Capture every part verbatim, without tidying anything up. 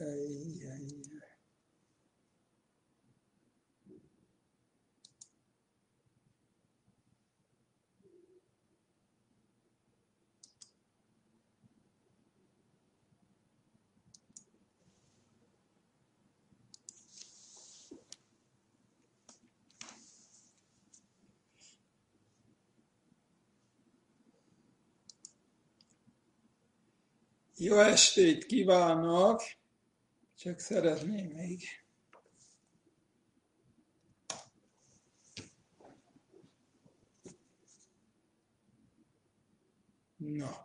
Ej, ej. Jó estét kívánok! Csak szeretném még. Na.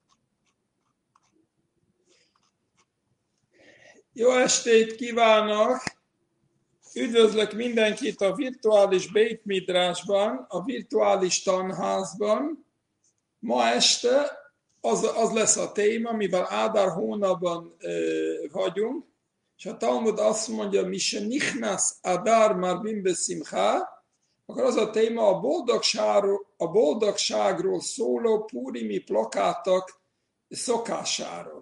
Jó estét kívánok! Üdvözlök mindenkit a virtuális Beit Midrashban, a virtuális tanházban. Ma este az, az lesz a téma, mivel Ádár hónapban e, vagyunk, és a Talmud azt mondja, mi se nichnasz Adár marbim beszimcha, akkor az a téma a boldogságról, a boldogságról szóló púrimi plakátok szokásáról.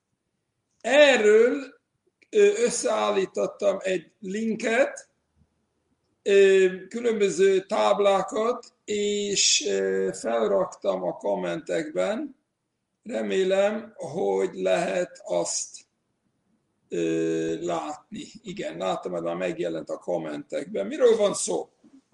Erről összeállítottam egy linket, különböző táblákat, és felraktam a kommentekben. Remélem, hogy lehet azt látni. Igen, láttam, hogy már megjelent a kommentekben. Miről van szó?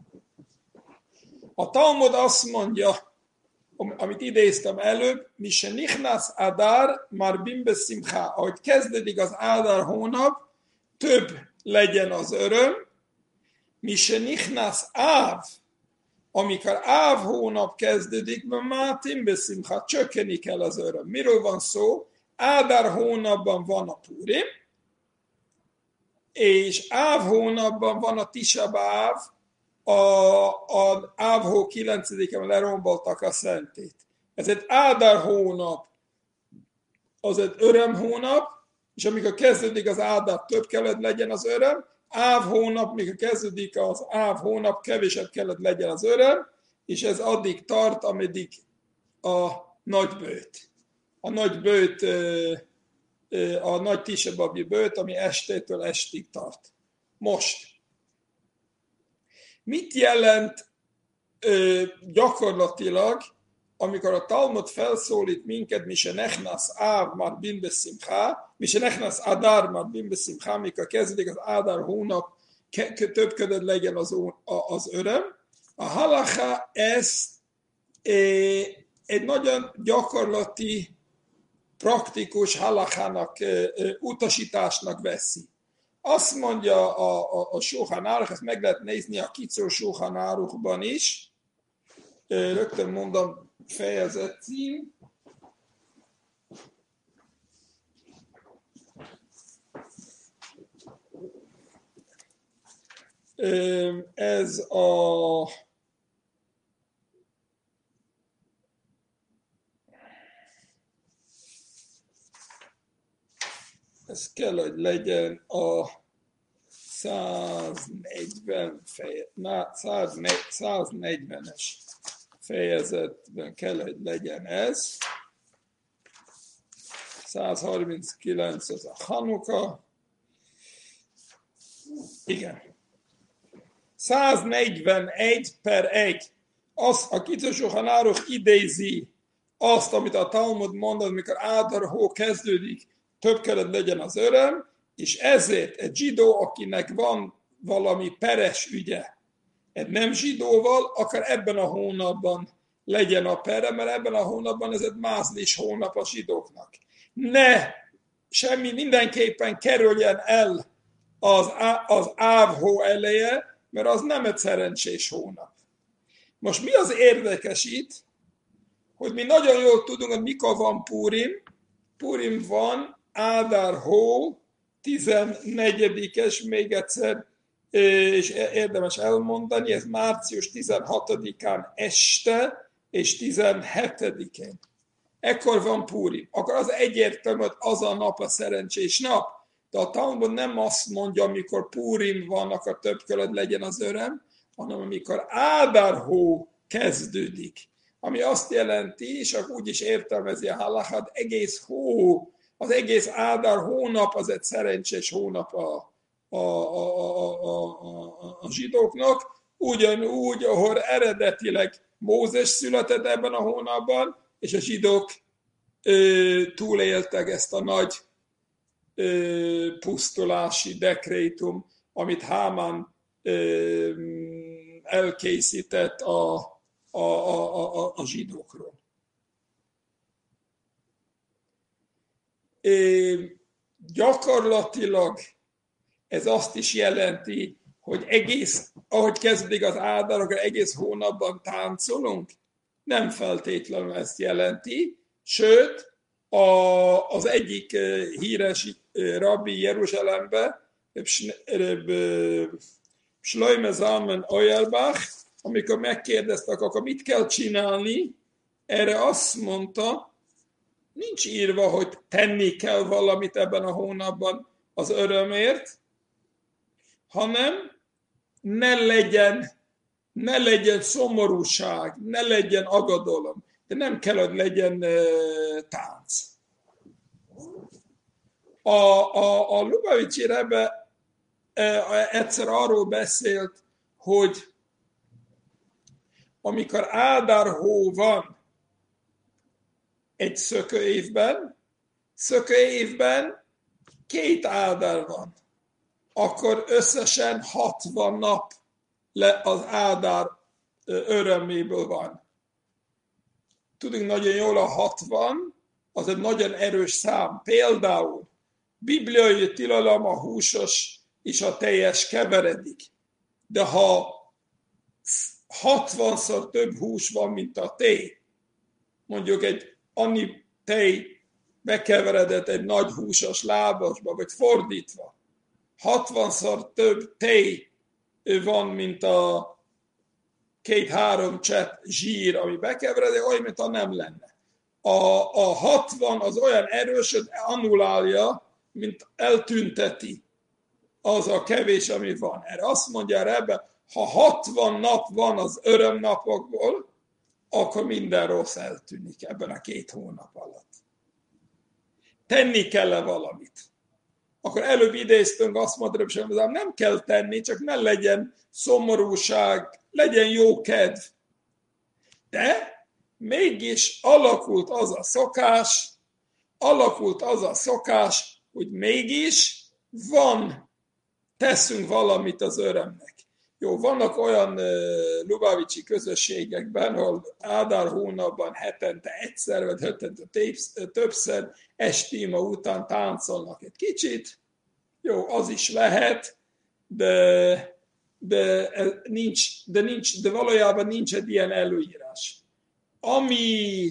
A Talmud azt mondja, amit idéztem előbb, mi se nichnasz Adár marbim beszimcha. Ahogy kezdődik az Ádár hónap, több legyen az öröm. Mi se nichnasz Áv, amikor Áv hónap kezdődik, mátim beszimcha, csökkeni kell az öröm. Miről van szó? Ádár hónapban van a Púrim, és Áv hónapban van a Tisha B'Áv, a, a Áv hó kilencedikén leromboltak a szentét. Ez egy Ádár hónap, az egy öröm hónap, és amikor kezdődik az Ádár, több kellett legyen az öröm. Áv hónap, mikor kezdődik az Áv hónap, kevesebb kellett legyen az öröm, és ez addig tart, ameddig a nagy bőt. A nagy bőt, a nagy tisebabi bőt, ami estétől estig tart. Most. Mit jelent ö, gyakorlatilag, amikor a Talmud felszólít minket, mi se nechnasz Áv marbim beszimcha, mi se nechnasz Adár marbim beszimcha, mikor kezdődik az Ádár hónap, ke- több ködöd legyen az, az öröm. A halacha ezt e, egy nagyon gyakorlati, praktikus halachának, e, utasításnak veszi. Azt mondja a, a, a Shulchan Aruch, ezt meg lehet nézni a Kicur Shulchan Aruchban is, rögtön mondom, fejezet cím. Ez a ez kell, hogy legyen a száznegyven feje, száznegyvenes fejezetben kell, hogy legyen ez. százharminckilenc az a Hanuka. Igen. száznegyvenegy per egy. Az, a Kicur Shulchan Aruch idézi azt, amit a Talmud mondott, mikor Ádár hó kezdődik, több kellett legyen az öröm, és ezért egy zsidó, akinek van valami peres ügye, egy nem zsidóval, akár ebben a hónapban legyen a pere, mert ebben a hónapban ez egy mázlis hónap a zsidóknak. Ne, semmi, mindenképpen kerüljen el az, az Áv hó eleje, mert az nem egy szerencsés hónap. Most mi az érdekes itt, hogy mi nagyon jól tudunk, hogy mikor van Púrim. Púrim van Ádár hó tizennegyedikes, még egyszer, és érdemes elmondani, ez március tizenhatodikán este, és tizenhetedikén. Ekkor van Púrim. Akkor az egyértelmű, hogy az a nap a szerencsés nap. De a Talmud nem azt mondja, amikor Púrim van, akkor több kellett legyen az öröm, hanem amikor Ádár hó kezdődik. Ami azt jelenti, és úgy is értelmezi a halachát, egész hó az egész Ádár hónap az egy szerencsés hónap a, a, a, a, a, a, a zsidóknak, ugyanúgy, ahol eredetileg Mózes született ebben a hónapban, és a zsidók ö, túléltek ezt a nagy ö, pusztulási dekrétum, amit Hámán ö, elkészített a, a, a, a, a zsidókról. É, gyakorlatilag ez azt is jelenti, hogy egész, ahogy kezdődik az Ádár, akkor egész hónapban táncolunk? Nem feltétlenül ezt jelenti, sőt, a, az egyik híres rabbi Jeruzsálemben, Shloime Zalman Auerbach, amikor megkérdeztek, akkor mit kell csinálni, erre azt mondta, nincs írva, hogy tenni kell valamit ebben a hónapban az örömért, hanem ne legyen, ne legyen szomorúság, ne legyen aggodalom, de nem kell, hogy legyen uh, tánc. A, a, a Lubavicsi Rebbe uh, egyszer arról beszélt, hogy amikor Ádár hó van egy szökőévben, szökőévben két Ádár van, akkor összesen hatvan nap az Ádár öröméből van. Tudunk nagyon jól, a hatvan, az egy nagyon erős szám. Például bibliai tilalom a húsos és a teljes keveredik. De ha hatvanszor több hús van, mint a tej, mondjuk egy annyi tej bekeveredett egy nagy húsos lábasba, vagy fordítva, hatvanszor több tej van, mint a két-három csepp zsír, ami bekeveredik, olyan, mint ha nem lenne. A, a hatvan az olyan erős, hogy annulálja, mint eltünteti az a kevés, ami van. Erre azt mondja ebbe, ha hatvan nap van az örömnapokból, akkor minden rossz eltűnik ebben a két hónap alatt. Tenni kell-e valamit? Akkor előbb idéztünk, azt mondta, hogy nem kell tenni, csak ne legyen szomorúság, legyen jó kedv. De mégis alakult az a szokás, alakult az a szokás, hogy mégis van, teszünk valamit az örömnek. Jó, vannak olyan uh, lubavicsi közösségekben, ahol Ádár hónapban hetente egyszer, vagy hetente többször estíma után táncolnak egy kicsit. Jó, az is lehet, de, de, nincs, de, nincs, de valójában nincs egy ilyen előírás. Ami,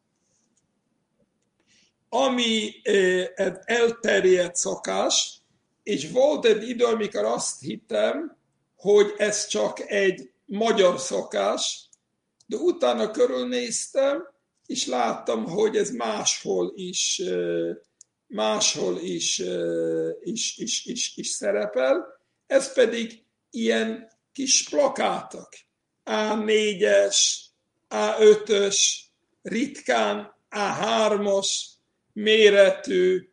ami egy elterjedt szokás, és volt egy idő, amikor azt hittem, hogy ez csak egy magyar szokás, de utána körülnéztem, és láttam, hogy ez máshol is, máshol is, is, is, is, is szerepel. Ez pedig ilyen kis plakátok. á négyes, á ötös, ritkán á hármas méretű,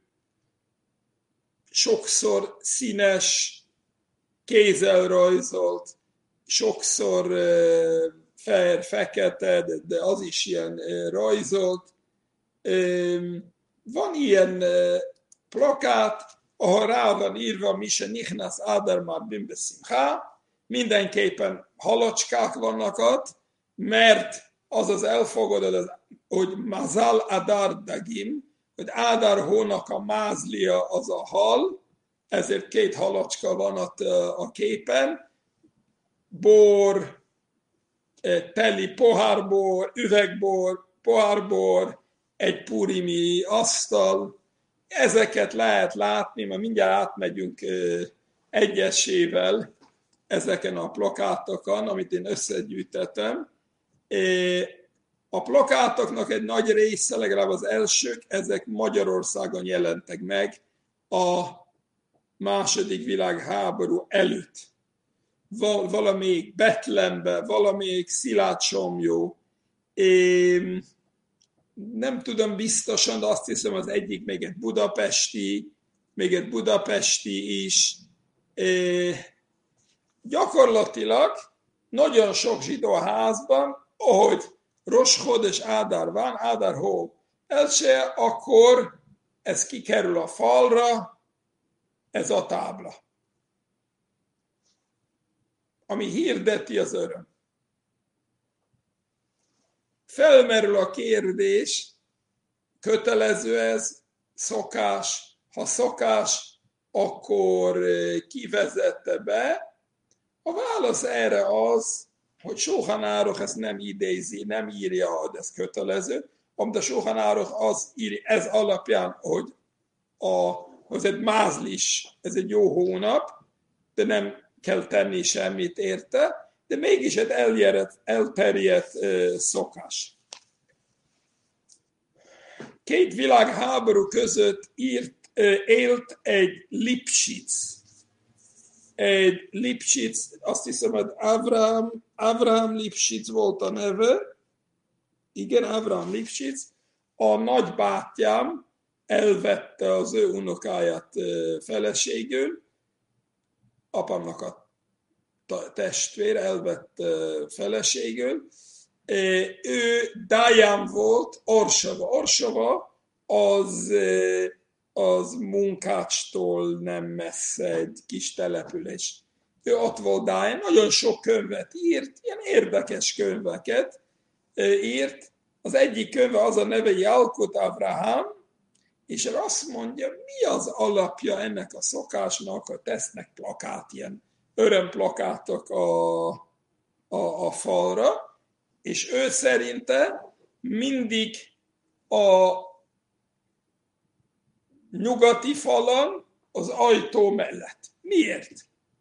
sokszor színes, kézzel rajzolt, sokszor uh, fehér, fekete, de, de az is ilyen uh, rajzolt. Um, van ilyen uh, plakát, ahol rá van írva, Mise Nichnas Ádár már bim beszimcha, mindenképpen halacskák vannak ott, mert az az elfogadott, hogy Mazal Adar Dagim, hogy Ádár hónak a mázlia az a hal, ezért két halacska van ott a képen, bor, teli pohárbor, üvegbor, pohárbor, egy purimi asztal, ezeket lehet látni, mert mindjárt átmegyünk egyesével ezeken a plakátokon, amit én összegyűjtettem. A plakátoknak egy nagy része, legalább az elsők, ezek Magyarországon jelentek meg a második világháború előtt. Val- valamelyik Betlembe, valamelyik Szilágysomlyó, nem tudom biztosan, de azt hiszem az egyik még egy budapesti, még egy budapesti is. E, gyakorlatilag nagyon sok zsidó házban, ahogy Roshod és Ádár van, Ádár hó else, akkor ez kikerül a falra, ez a tábla, ami hirdeti az öröm. Felmerül a kérdés, kötelező ez, szokás, ha szokás, akkor ki vezette be? A válasz erre az, hogy Shulchan Aruch ezt nem idézi, nem írja, hogy ez kötelező, amit a Shulchan Aruch az írja, ez alapján, hogy a, az egy mázlis, ez egy jó hónap, de nem kell tenni semmit érte, de mégis egy elterjedt, elterjedt uh, szokás. Két világháború között írt, uh, élt egy Lipschitz. Egy Lipschitz, azt hiszem, hogy Avraham, Avraham Lipschitz volt a neve. Igen, Avraham Lipschitz. A nagybátyám elvette az ő unokáját uh, feleségül, apámnak a testvér elvett feleségül. Ő Dayan volt, Orsava. Orsava az, az Munkácstól nem messze egy kis település. Ő ott volt Dayan, nagyon sok könyvet írt, ilyen érdekes könyveket írt. Az egyik könyve az a neve Yalkut Avraham, és azt mondja, mi az alapja ennek a szokásnak, hogy tesznek plakát, ilyen örömplakátok a, a, a falra, és ő szerinte mindig a nyugati falon az ajtó mellett. Miért?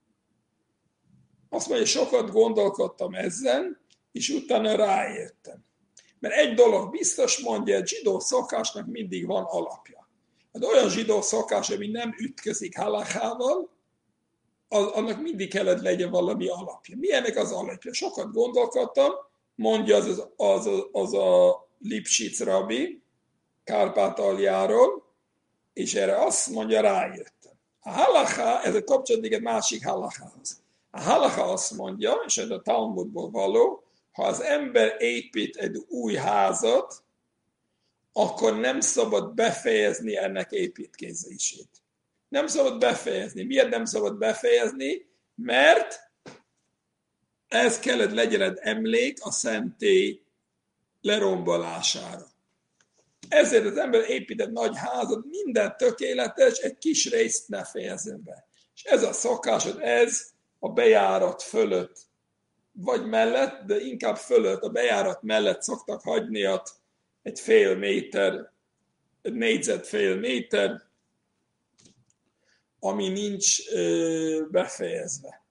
Azt mondja, sokat gondolkodtam ezen, és utána ráértem. Mert egy dolog biztos, mondja, egy zsidó szokásnak mindig van alapja. Hát olyan zsidó szokás, ami nem ütközik halachával, annak mindig kellett legyen valami alapja. Milyenek az alapja? Sokat gondolkodtam, mondja az, az, az, az a Lipschitz rabbi, Kárpátaljáról, és erre azt mondja, rájöttem. A halacha, ez a kapcsolódik egy másik halachához. A halacha azt mondja, és ez a Talmudból való, ha az ember épít egy új házat, akkor nem szabad befejezni ennek építkezését. Nem szabad befejezni. Miért nem szabad befejezni? Mert ez kellett legyen egy emlék a szentély lerombolására. Ezért az ember épít egy nagy házat, minden tökéletes, egy kis részt ne fejezzen be. És ez a szokás, hogy ez a bejárat fölött, vagy mellett, de inkább fölött, a bejárat mellett szoktak hagyni egy fél méter, egy négyzet fél méter, ami nincs ö, befejezve.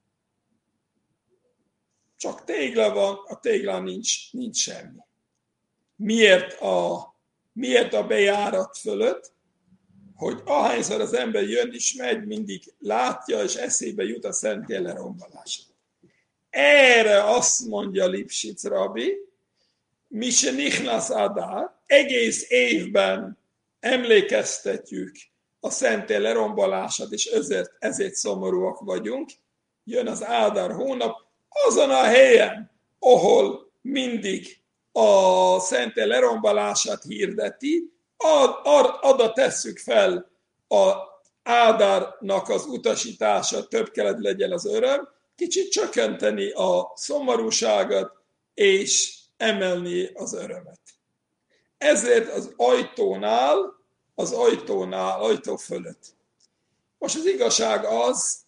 Csak tégla van, a téglán nincs, nincs semmi. Miért a, miért a bejárat fölött? Hogy ahányszor az ember jön és megy, mindig látja, és eszébe jut a szentély lerombolása. Erre azt mondja Lipschitz rabbi, mi se nichnasz Adár, egész évben emlékeztetjük a szentély lerombolását, és ezért, ezért szomorúak vagyunk. Jön az Ádár hónap, azon a helyen, ahol mindig a szentély lerombolását hirdeti, ad, ad, oda tesszük fel az Ádárnak az utasítása, több kellett legyen az öröm, kicsit csökkenteni a szomorúságot, és emelni az örömet. Ezért az ajtónál, az ajtónál, ajtó fölött. Most az igazság az,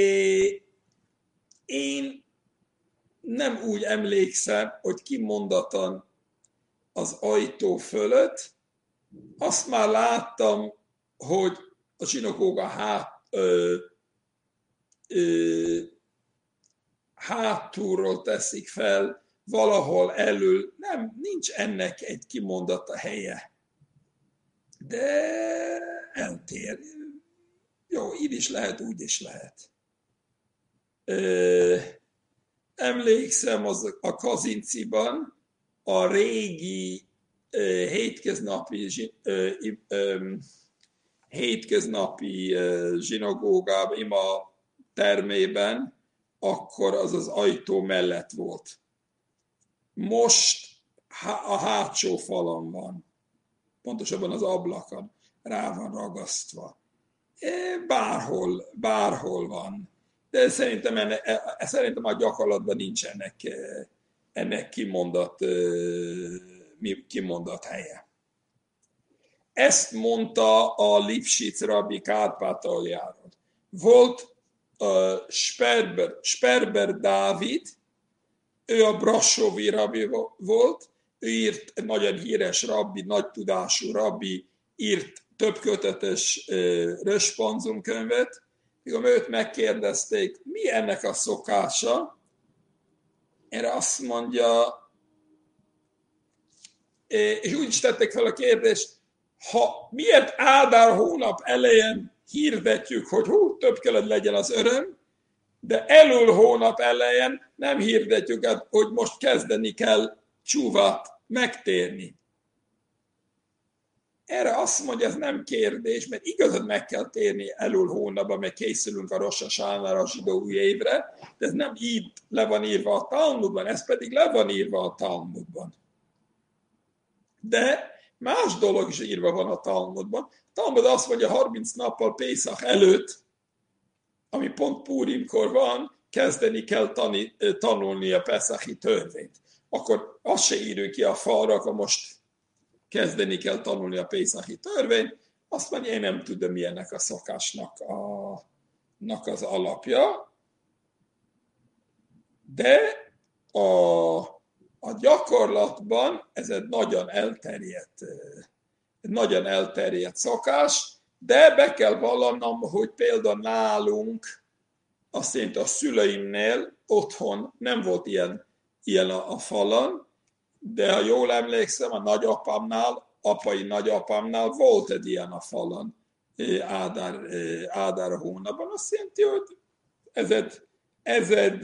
én nem úgy emlékszem, hogy kimondatan az ajtó fölött. Azt már láttam, hogy a zsinagóga hát, ö, ö, hátulról teszik fel, valahol elől, nem, nincs ennek egy kimondata helye. De eltér. Jó, így is lehet, úgy is lehet. Ö, emlékszem az, a Kazinciban a régi hétköznapi, hétköznapi zsinagógában, ima termében, akkor az az ajtó mellett volt. Most a hátsó falon van, pontosabban az ablakon, rá van ragasztva. Bárhol, bárhol van. De szerintem, enne, szerintem a gyakorlatban nincs ennek, ennek kimondott, kimondott helye. Ezt mondta a Lipsic rabbi Kárpátaljáról. Volt uh, Sperber, Sperber Dávid, ő a Brassovi rabbi volt, ő írt egy nagyon híres rabbi, nagy tudású rabbi, írt több kötetes uh, Röspanzum könyvet, mikor őt megkérdezték, mi ennek a szokása, erre azt mondja, és úgy is tették fel a kérdést, ha miért Ádár hónap elején hirdetjük, hogy hú, több kellett legyen az öröm, de Elul hónap elején nem hirdetjük, hogy most kezdeni kell csúvát megtérni. Erre azt mondja, ez nem kérdés, mert igazad meg kell térni Elul hónapban, mert készülünk a Rosh Hashanára, a zsidó új évre, de ez nem így le van írva a Talmudban, ez pedig le van írva a Talmudban. De más dolog is írva van a Talmudban. A Talmud azt mondja, harminc nappal Pészach előtt, ami pont Púrimkor van, kezdeni kell tani, tanulni a Peszachi törvényt. Akkor azt se írjuk ki a falra, akkor most kezdeni kell tanulni a Pészachi törvényt. Azt mondja, én nem tudom, mi ennek a szokásnak a, az alapja. De a A gyakorlatban ez egy nagyon elterjedt, nagyon elterjedt szokás, de be kell vallanom, hogy például nálunk, azt jelenti a szüleimnél otthon nem volt ilyen, ilyen a, a falon, de ha jól emlékszem, a nagyapámnál, apai nagyapámnál volt egy ilyen a falon Ádár, Ádár hónapban. Azt jelenti, hogy ez egy, ez egy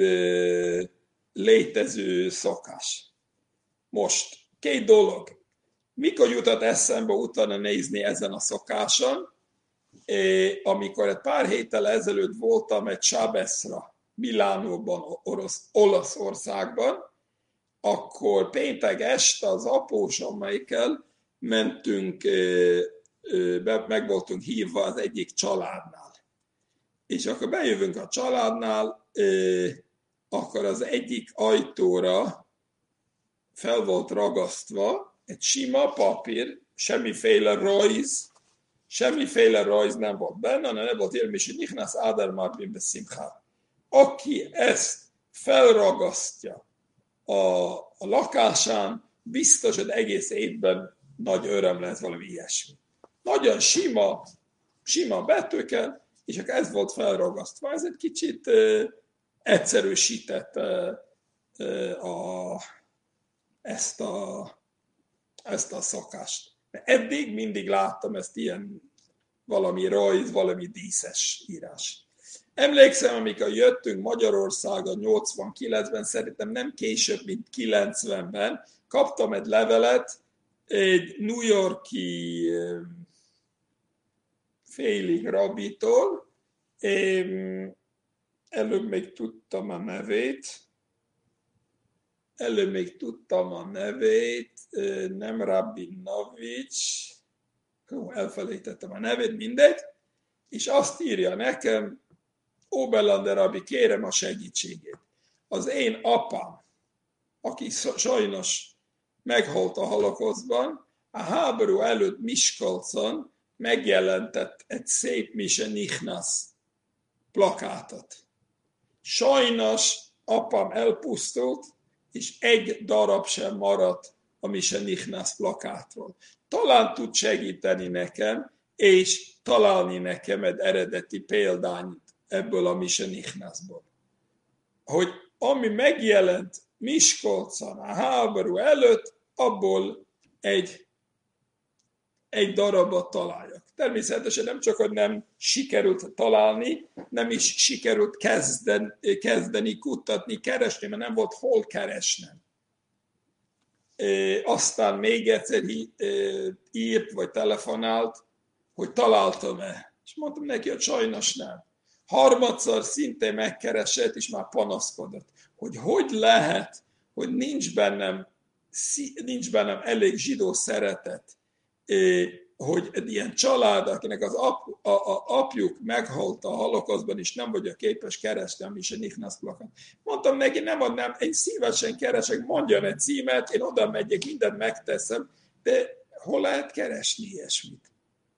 létező szokás. Most, két dolog. Mikor jutott eszembe utána nézni ezen a szokáson, amikor egy pár héttel ezelőtt voltam egy Sábeszra, Milánóban, Orosz, Olaszországban, akkor péntek este az apósommaikkel mentünk, meg voltunk hívva az egyik családnál. És akkor bejövünk a családnál, akkor az egyik ajtóra fel volt ragasztva egy sima papír, semmiféle rajz, semmiféle rajz nem volt benne, hanem nem volt élmény, hogy Nichnász Ádár Marbin Beszimchá. Aki ezt felragasztja a, a lakásán, biztos, hogy egész évben nagy öröm lesz, valami ilyesmi. Nagyon sima, sima betűkkel, és akkor ez volt felragasztva. Ez egy kicsit uh, egyszerűsített uh, uh, a, ezt, a, ezt a szokást. Eddig mindig láttam ezt ilyen valami rajz, valami díszes írás. Emlékszem, amikor jöttünk Magyarországon nyolcvankilencben, szerintem nem később, mint kilencvenben, kaptam egy levelet egy New York-i félig rabitól, előbb még tudtam a nevét, előbb még tudtam a nevét, nem Rabinovics, elfelejtettem a nevét, mindegy, és azt írja nekem, Oberlander rabbi, kérem a segítségét. Az én apám, aki sajnos meghalt a holokosztban, a háború előtt Miskolcon megjelentett egy szép Mise Nichnasz plakátot. Sajnos apám elpusztult, és egy darab sem maradt a Mise Nichnasz plakátról. Talán tud segíteni nekem, és találni nekem egy eredeti példányt ebből a Mise Nichnaszból. Hogy ami megjelent Miskolcon a háború előtt, abból egy, egy darabot találjak. Természetesen nem csak, hogy nem sikerült találni, nem is sikerült kezdeni, kezdeni kutatni, keresni, mert nem volt hol keresnem. aztán még egyszer írt, vagy telefonált, hogy találtam-e. És mondtam neki, hogy sajnos nem. Harmadszor szintén megkeresett, és már panaszkodott, hogy hogy lehet, hogy nincs bennem, nincs bennem elég zsidó szeretet, hogy egy ilyen család, akinek az ap, a, a, apjuk meghalt a holokaustban, és nem vagyok képes keresni, is a Nichnas plakat. Mondtam neki, nem adnám, én szívesen keresek, mondjon egy címet, én oda megyek, mindent megteszem, de hol lehet keresni ilyesmit?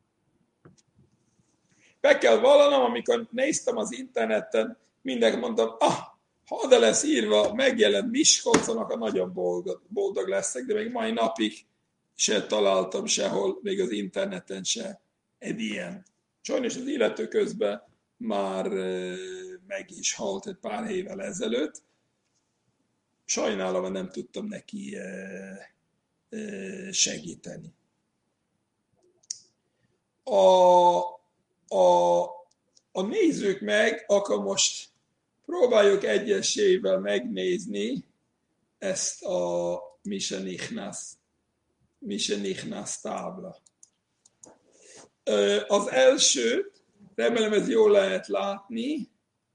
Be kell vallanom, amikor néztem az interneten, mindenki mondtam, ah, ha oda lesz írva, megjelent Miskolcon, akkor nagyon boldog, boldog leszek, de még mai napig se találtam sehol, még az interneten se egy ilyen. Sajnos az illető közben már meg is halt egy pár évvel ezelőtt. Sajnálom, hogy nem tudtam neki segíteni. A, a, a nézzük meg, akkor most próbáljuk egyesével megnézni ezt a Mise Nichnas, Mise Nichnas tábla. Az elsőt, remélem ez jól lehet látni,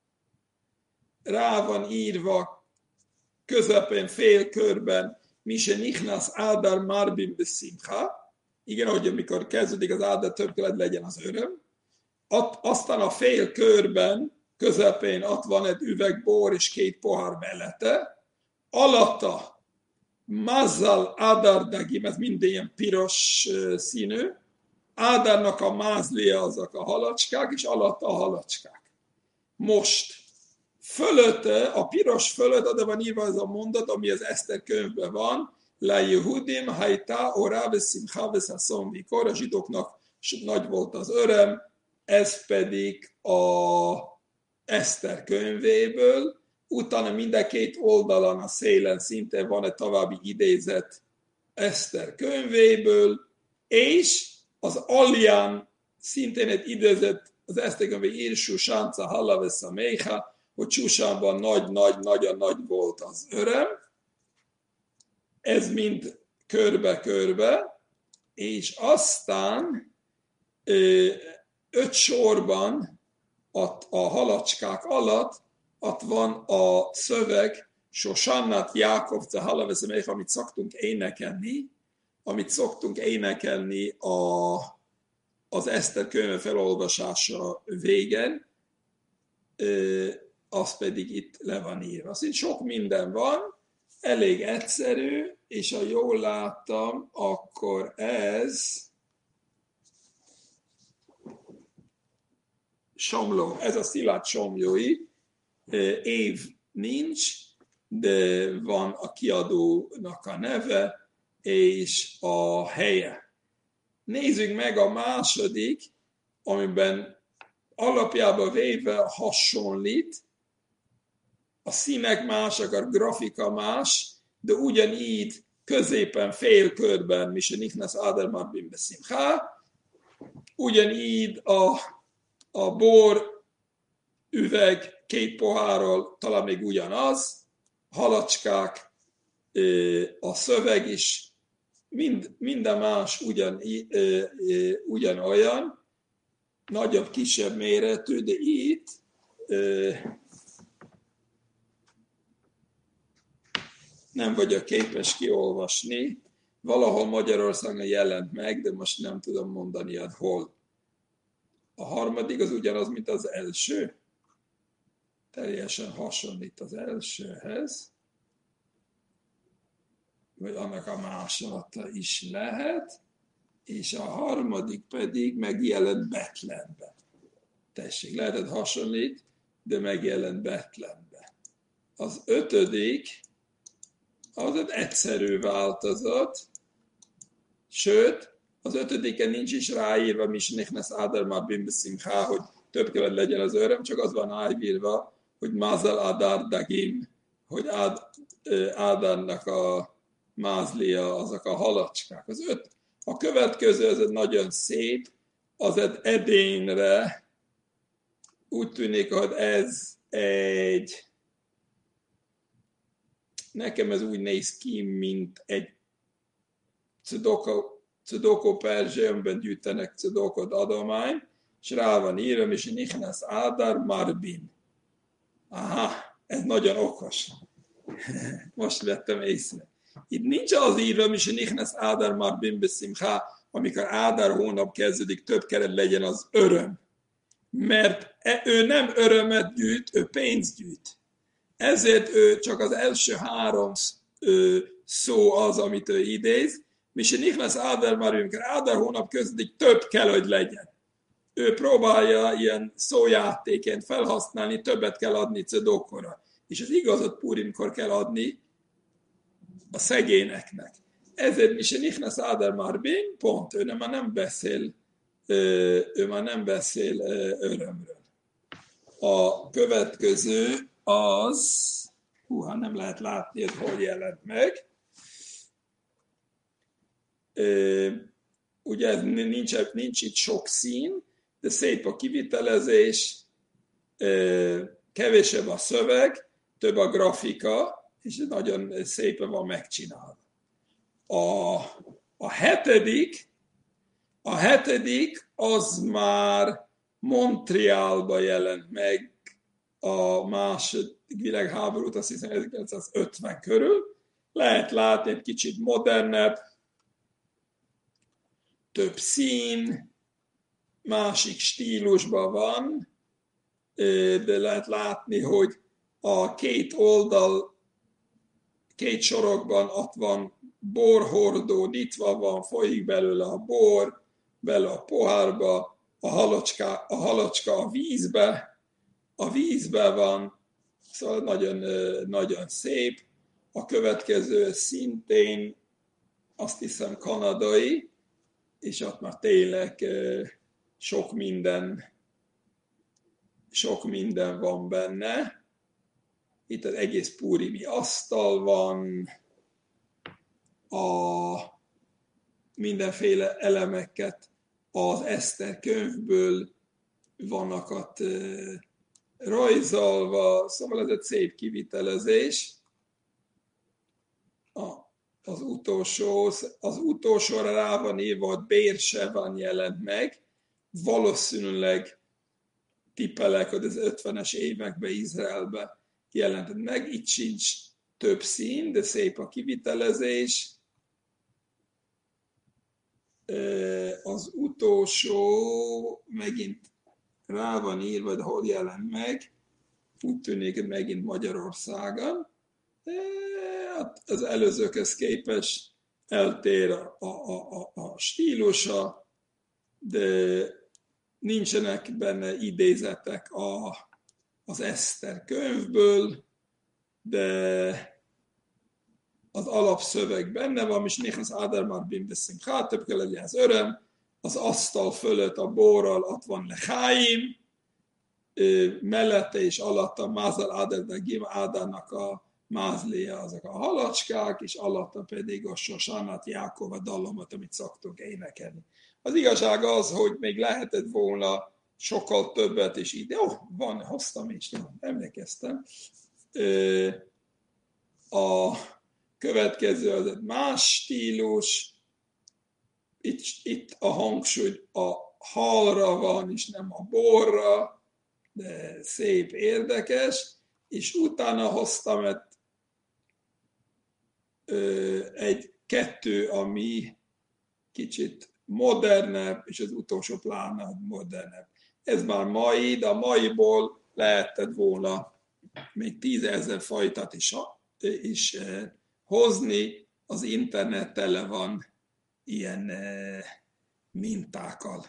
rá van írva közepén félkörben Mise Nichnas Adar Marbim Besimcha. Igen, ahogy amikor kezdődik az Adar többkeled legyen az öröm. Aztán a félkörben közepén ott van egy üveg bor és két pohár mellette. Alatta Mazzal Adar Dagim, ez mind ilyen piros színű. Ádarnak a mázlia azok a halacskák, és alatta a halacskák. Most fölötte, a piros fölött oda van írva ez a mondat, ami az Eszter könyvben van, La Yehudim Haita Ora Vesimcha Veszaszon Vikor, a zsidóknak nagy volt az öröm, ez pedig a Eszter könyvéből, utána mind a két oldalon a szélen szinte van egy további idézet Eszter könyvéből, és az alján szintén egy idézet az Eszter könyvében ír, Susánca Hallavesza Méha, hogy Susánban nagy-nagy-nagyon nagy volt az öröm. Ez mind körbe-körbe, és aztán öt sorban a halacskák alatt ott van a szöveg, Sosannat Jákovce Hallavesza Méha, amit szoktunk énekelni, amit szoktunk énekelni a, az Eszter könyve felolvasása végén, az pedig itt le van írva. Azt sok minden van, elég egyszerű, és ha jól láttam, akkor ez somló, ez a Szilárd somlói, év nincs, de van a kiadónak a neve, és a helye. Nézzük meg a második, amiben alapjában véve hasonlít, a színek mások, a grafika más, de ugyanígy középen félkörben Mise Nichnas Adar Marbim Besimcha, ugyanígy a, a bor üveg két pohárral talán még ugyanaz, halacskák, a szöveg is, mind, minden más ugyan, ugyanolyan, nagyobb, kisebb méretű, de itt nem vagyok képes kiolvasni. Valahol Magyarországon jelent meg, de most nem tudom mondani, hogy hol. A harmadik az ugyanaz, mint az első. Teljesen hasonlít az elsőhez. Vagy annak a másolata is lehet. És a harmadik pedig megjelent Betlenbe. Tessék, lehetett hasonlít, de megjelent Betlenbe. Az ötödik az egy egyszerű változat, sőt, az ötödiken nincs is ráírva Mise Nichnas Adar Marbim Besimcha, hogy több kellett legyen az öröm, csak az van ráírva, hogy Mazal Adar Dagim, hogy Ád, Ádarnak a mázlia, azok a halacskák. Az öt, a következő, az egy nagyon szép, az egy edényre, úgy tűnik, hogy ez egy, nekem ez úgy néz ki, mint egy Cedoko Perzsiumben gyűjtenek Cedokot adomány, és rá van írva, és Nichnas Ádár Marbin. Aha, ez nagyon okos. Most vettem észre. Itt nincs az írva, és Nichnas Ádár Marbin beszimcha, amikor Ádár hónap kezdődik, több keret legyen az öröm. Mert ő nem örömet gyűjt, ő pénzt gyűjt. Ezért ő csak az első három szó az, amit ő idéz, és Nichnas Ádár Marbin, amikor Ádár hónap kezdődik, több kell, hogy legyen. Ő próbálja ilyen szójátéként felhasználni, többet kell adni Cedokora. És az igazat Purimkor kell adni a szegényeknek. Ezért is Nichnas Ádár Marbin, pont, ő már nem beszél, ő már nem beszél örömről. A következő az, húha, nem lehet látni, hogy hol jelent meg. Ugye nincs, nincs itt sok szín, de szép a kivitelezés, kevesebb a szöveg, több a grafika, és nagyon szépen van megcsinálva. A, a hetedik, a hetedik az már Montrealban jelent meg a második világháborút, azt hiszem ezerkilencszázötven körül. Lehet látni egy kicsit modernebb, több szín, másik stílusban van, de lehet látni, hogy a két oldal, két sorokban ott van borhordó, nyitva van, folyik belőle a bor, bele a pohárba, a halacska, a halacska a vízbe, a vízbe van, szóval nagyon, nagyon szép. A következő szintén azt hiszem kanadai, és ott már tényleg sok minden, sok minden van benne. Itt az egész púrimi asztal van, a mindenféle elemeket az Eszter könyvből vannak ott rajzolva, szóval ez egy szép kivitelezés. A, az utolsó, az utolsóra rá van írva, hogy Bérseben jelent meg, valószínűleg tippelek, hogy az ötvenes években Izraelben jelent meg, itt sincs több szín, de szép a kivitelezés. Az utolsó megint rá van írva, hogy hol jelent meg, úgy tűnik, hogy megint Magyarországon. Az előzőkhez képest eltér a, a, a, a stílusa, de nincsenek benne idézetek a, az Eszter könyvből, de az alapszöveg benne van, és Nichnas Ádár Marbin beszimcha, több kell legyen az öröm, az asztal fölött a borral ott van lechaim, mellette és alatta Mázal Ádár de Gim Ádárnak a mázléja, azok a halacskák, és alatta pedig a Sosánát, Jákov, a dallamot, amit szoktunk énekelni. Az igazság az, hogy még lehetett volna sokkal többet is ide. Ó, oh, van, hoztam is, nem emlékeztem. A következő az egy más stílus. Itt, itt a hangsúly a halra van, és nem a borra, de szép, érdekes. És utána hoztam egy, egy kettő, ami kicsit modernebb, és az utolsó pláne modernebb. Ez már mai, de a maiból lehetett volna még tízezer fajtat is, is eh, hozni. Az internet tele van ilyen eh, mintákkal.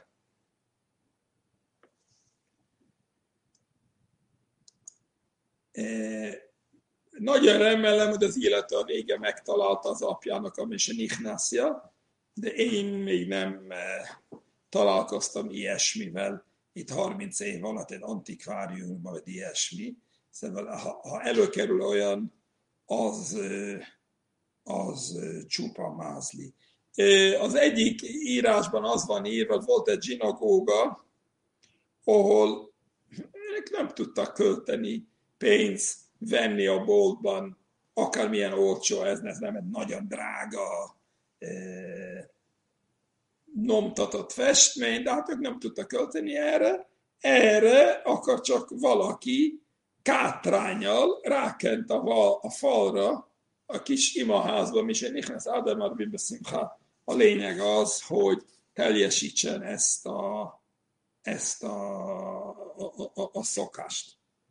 Eh, nagyon remélem, hogy az illető a vége megtalálta az apjának a Mese Nichnasja, de én még nem eh, találkoztam ilyesmivel. Itt harminc év alatt egy antikváriumban, vagy ilyesmi. Szóval ha, ha előkerül olyan, az, az csupa mázli. Az egyik írásban az van írva, volt egy zsinagóga, ahol nem tudtak költeni pénzt, venni a boltban, akármilyen olcsó, ez, ez nem egy nagyon drága nyomtatott festmény, de hát ők nem tudtak költeni erre. Erre akar csak valaki kátrányjal rákent a, val, a falra a kis imaházba, Misé Nichnas Adamar Bin Beszimcha. A lényeg az, hogy teljesítsen ezt a, ezt a, a, a, a szokást.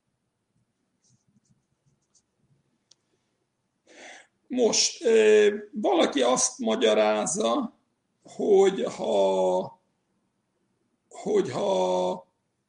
Most valaki azt magyarázza, hogy ha, hogyha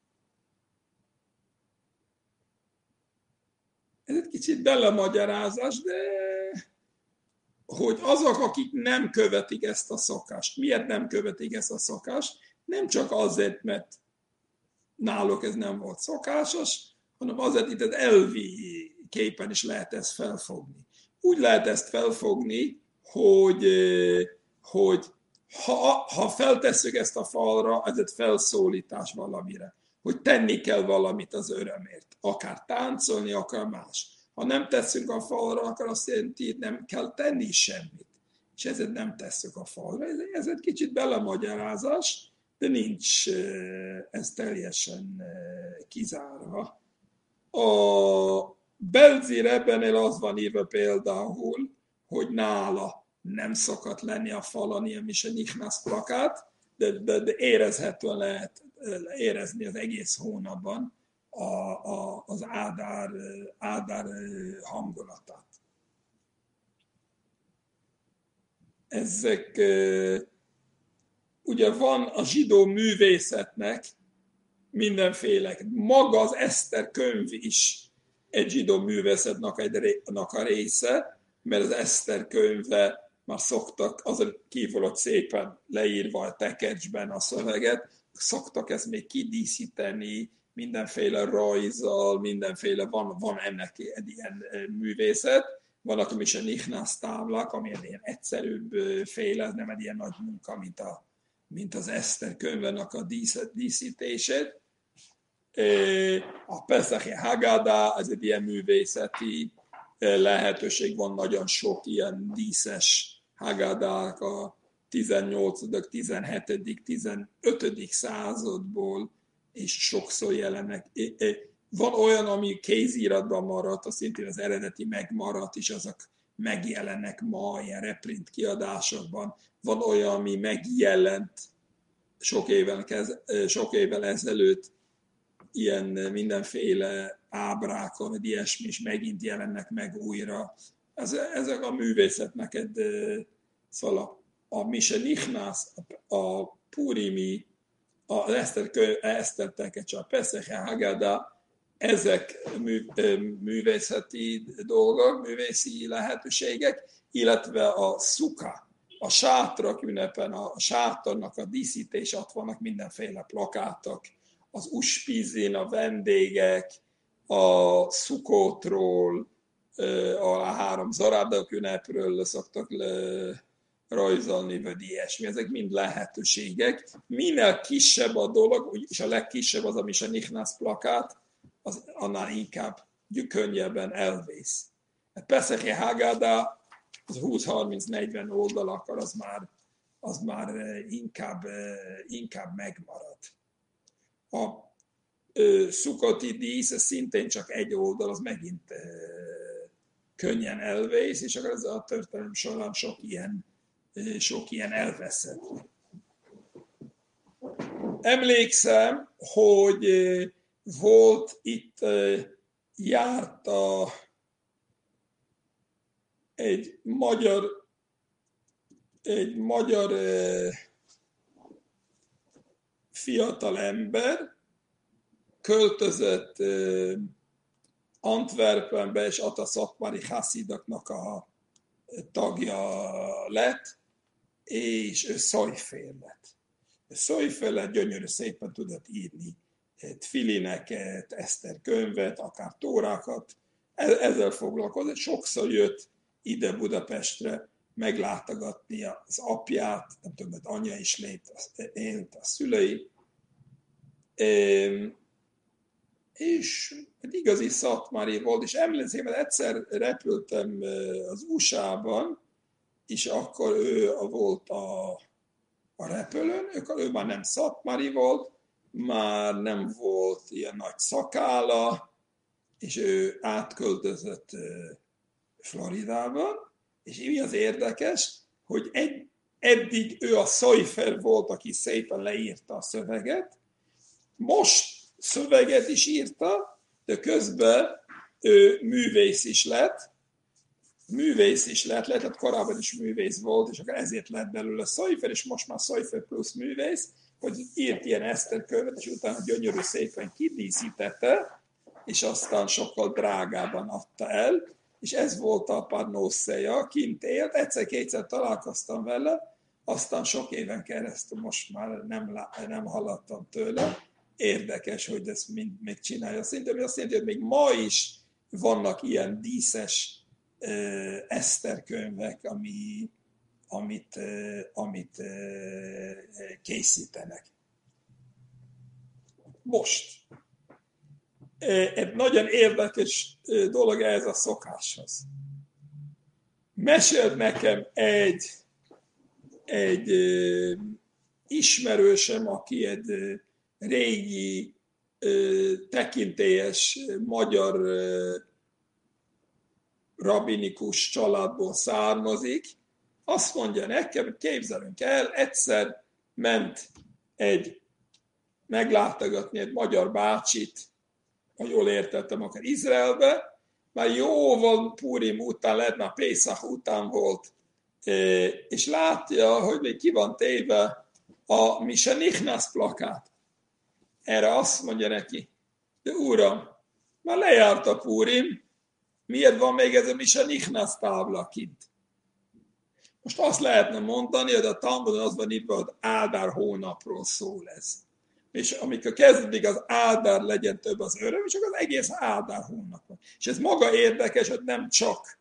ez egy kicsit belemagyarázás, de hogy azok, akik nem követik ezt a szokást, miért nem követik ezt a szokást? Nem csak azért, mert náluk ez nem volt szokásos, hanem azért itt az elvi képen is lehet ezt felfogni. Úgy lehet ezt felfogni, hogy, hogy ha, ha feltesszük ezt a falra, ez egy felszólítás valamire, hogy tenni kell valamit az örömért, akár táncolni, akár más. Ha nem tesszünk a falra, akkor azt jelenti, hogy nem kell tenni semmit. És ezért nem tesszük a falra. Ez, ez egy kicsit belemagyarázás, de nincs ez teljesen kizárva. A Belzi Rebbenél az van írva például, hogy nála nem szokott lenni a falon ilyen Misé Nichnas plakát, de, de, de érezhetően lehet érezni az egész hónapban a, a, az Ádár, Ádár hangulatát. Ezek, ugye van a zsidó művészetnek mindenféle, maga az Eszter könyv is egy zsidó művészetnek a része, mert az Eszter könyve már szoktak, azon kívül ott szépen leírva a tekercsben a szöveget, szoktak ezt még kidíszíteni, mindenféle rajzzal, mindenféle, van, van ennek egy ilyen művészet, vannak is a Nichnas táblák, ami egy ilyen egyszerűbb féle, ez nem egy ilyen nagy munka, mint, a, mint az Eszter könyvenek a díszítését. A Pesach Haggadah, ez egy ilyen művészeti lehetőség, van nagyon sok ilyen díszes Haggadák a tizennyolcadik, tizenhetedik, tizenötödik századból, és sokszor jelennek. Van olyan, ami kéziratban maradt, az szintén az eredeti megmaradt, és azok megjelennek ma ilyen reprint kiadásokban. Van olyan, ami megjelent sok évvel, kez, sok évvel ezelőtt, ilyen mindenféle ábrákon, vagy ilyesmi is megint jelennek meg újra. Ez, ezek a művészetnek egy, szóval a Misé Nichnas, a Purimi, az Eszter, Eszter Tekecse, a Pesach Haggadah, ezek mű, művészeti dolgok, művészi lehetőségek, illetve a szuka, a sátrak ünnepen, a sátornak a díszítés, ott vannak mindenféle plakátok, az uspizin, a vendégek, a szukótról, a három zarádok ünnepről szoktak le, rajzolni, vagy ilyesmi. Ezek mind lehetőségek. Minél kisebb a dolog, és a legkisebb az, ami is a Nichnas plakát, az annál inkább könnyebben elvész. A Pesach Haggadah az húsz harminc negyven oldalakkal, az már, az már inkább, inkább megmarad. A szukoti dísz, ez szintén csak egy oldal, az megint könnyen elvész, és akkor ez a történelem során sok ilyen, sok ilyen elveszett. Emlékszem, hogy volt itt, járt a, egy magyar, egy magyar fiatal ember, költözött Antwerpenbe, és ott a szatmári hasszidoknak a tagja lett, és ő szojfér lett. Szojfér lett, gyönyörű szépen tudott írni tfilineket, Eszter könyvet, akár tórákat, ezzel foglalkozott. Sokszor jött ide Budapestre meglátogatni az apját, nem tudom, hogy anyja is lét, élt, a szülei, és egy igazi szatmári volt, és emlékszem, hogy egyszer repültem az u es á-ban, és akkor ő volt a, a repülőn, ő már nem szatmári volt, már nem volt ilyen nagy szakálla, és ő átköltözött Floridában, és mi az érdekes, hogy egy, eddig ő a Seufer volt, aki szépen leírta a szöveget, most szöveget is írta, de közben ő művész is lett, művész is lett, lehetett korábban is művész volt, és akkor ezért lett belőle Seufer, és most már Seufer plusz művész, hogy írt ilyen Eszter könyvet, és utána gyönyörű szépen kidíszítette, és aztán sokkal drágában adta el, és ez volt a Parnósszeja, kint élt, egyszer-kétszer találkoztam vele, aztán sok éven keresztül most már nem, nem hallottam tőle. Érdekes, hogy ezt mind még csinálja. Szerintem azt jelenti, hogy még ma is vannak ilyen díszes uh, Eszter könyvek, ami, amit, uh, amit uh, készítenek. Most. Egy nagyon érdekes dolog ez a szokáshoz. Mesélt nekem egy, egy ismerősem, aki egy régi tekintélyes magyar rabinikus családból származik, azt mondja nekem, képzelünk el, egyszer ment egy meglátogatni egy magyar bácsit, ha jól értettem, akár Izraelbe, már jóval Purim után lett, már Pészach után volt, és látja, hogy még ki van téve a Mise Nichnas plakát. Erre azt mondja neki, de uram, már lejárt a Purim, miért van még ez a Mise Nichnas tábla kint? Most azt lehetne mondani, hogy a Talmudon az van írva, hogy Ádár hónapról szól ez. És amikor kezdődik az Ádár, legyen több az öröm, és akkor az egész Ádár hónap van. És ez maga érdekes, hogy nem csak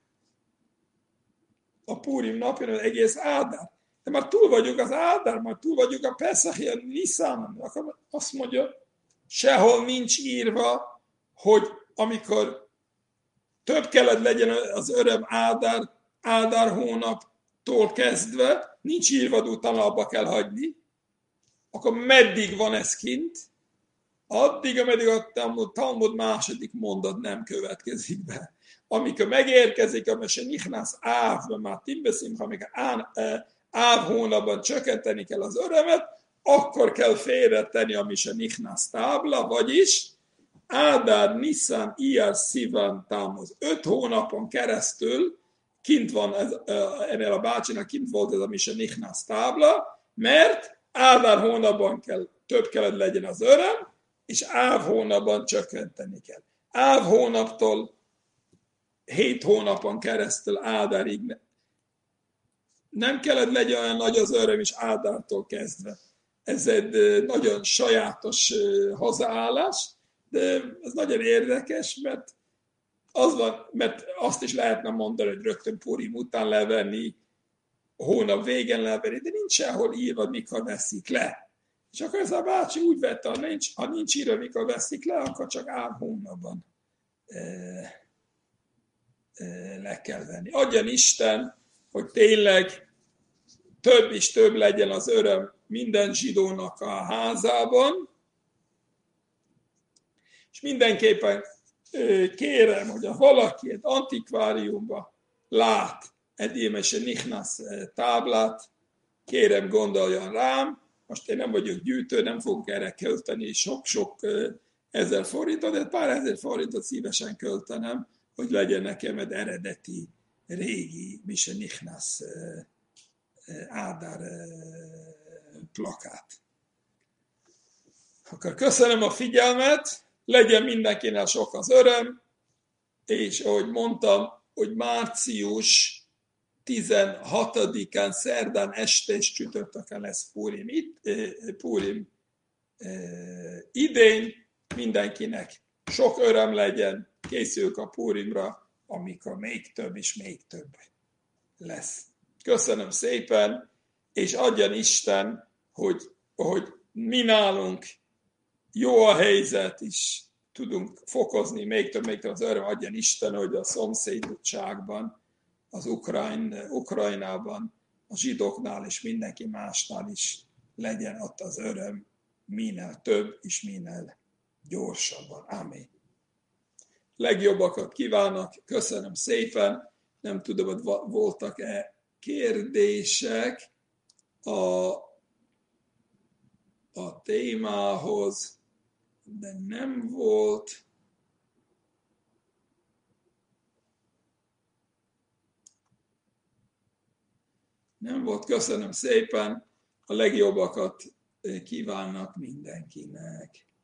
a Purim napján, az egész Ádár. De már túl vagyunk az Ádár, már túl vagyunk a Pesach, a Niszán, akkor azt mondja, sehol nincs írva, hogy amikor több kellett legyen az öröm Ádár, Ádár hónaptól kezdve, nincs írva, de utána abba kell hagyni. Akkor meddig van ez kint? Addig, ameddig a Talmud második mondat nem következik be. Amikor megérkezik, amikor se Nichnas Áv, már timbeszim, amikor Áv hónapban csökkenteni kell az örömet, akkor kell félretenni a Mise Nichnas tábla, vagyis Ádár, Niszán, Iyar, Szivan, Támoz. Öt hónapon keresztül kint van, ez, ennél a bácsinak kint volt ez a Mise Nichnas tábla, mert Ádár hónapban kell, több kellett legyen az öröm, és Áv hónapban csökkenteni kell. Áv hónaptól hét hónapon keresztül Ádárig nem kellett legyen olyan nagy az öröm, és Ádártól kezdve. Ez egy nagyon sajátos hozzáállás, de ez nagyon érdekes, mert, az van, mert azt is lehetne mondani, hogy rögtön Purim után levenni, hónap végén levenni, de nincs sehol írva, mikor veszik le. És akkor ez a bácsi úgy vette, ha nincs, ha nincs írva, mikor veszik le, akkor csak Áv hónapban e, e, le kell venni. Adjon Isten, hogy tényleg több és több legyen az öröm minden zsidónak a házában, és mindenképpen kérem, hogy ha valaki egy antikváriumban lát egy ilyen Mise Nichnas táblát, kérem gondoljon rám, most én nem vagyok gyűjtő, nem fogok erre költeni sok-sok ezer forintot, de pár ezer forintot szívesen költenem, hogy legyen nekem egy eredeti, régi Mise Nichnas Ádár plakát. Akkor köszönöm a figyelmet, legyen mindenkinek sok az öröm, és ahogy mondtam, hogy március tizenhatodikán szerdán este és csütörtökön lesz Purim, Purim idén, mindenkinek sok öröm legyen, készüljük a Purimra, amikor még több és még több lesz. Köszönöm szépen, és adjon Isten, hogy, hogy mi nálunk jó a helyzet is, tudunk fokozni még több, még több az öröm, adjon Isten, hogy a szomszédságban az Ukrajn, Ukrajnában, a zsidóknál és mindenki másnál is legyen ott az öröm minél több és minél gyorsabban. Amen. Legjobbakat kívánok, köszönöm szépen, nem tudom, hogy voltak-e kérdések a, a témához, de nem volt. Nem volt, köszönöm szépen, a legjobbakat kívánnak mindenkinek.